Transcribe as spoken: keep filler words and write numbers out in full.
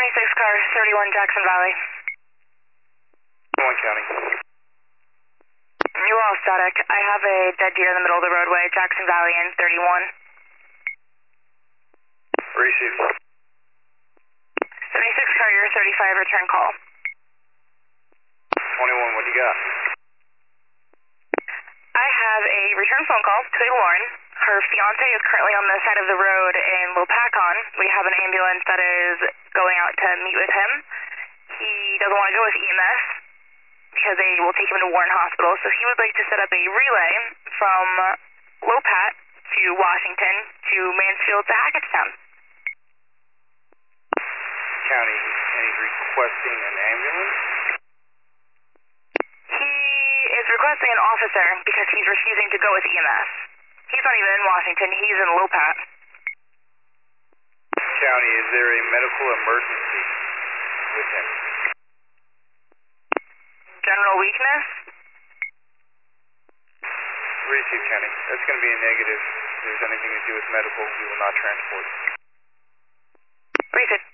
twenty-six car, thirty-one Jackson Valley. one County. You all static. I have a dead deer in the middle of the roadway, Jackson Valley in thirty-one. Receive. seventy-six Courier, thirty-five, return call. twenty-one, what do you got? I have a return phone call to a Lauren. Her fiance is currently on the side of the road in Lopakon. We have an ambulance that is going out to meet with him. He doesn't want to go with E M S because they will take him to Warren Hospital, so he would like to set up a relay from Lopat to Washington to Mansfield to Hackettstown. County, and he's requesting an ambulance? He is requesting an officer because he's refusing to go with E M S. He's not even in Washington, he's in Lopat. County, is there a medical emergency with him? General weakness? Receive, County. That's going to be a negative. If there's anything to do with medical, we will not transport. Receive.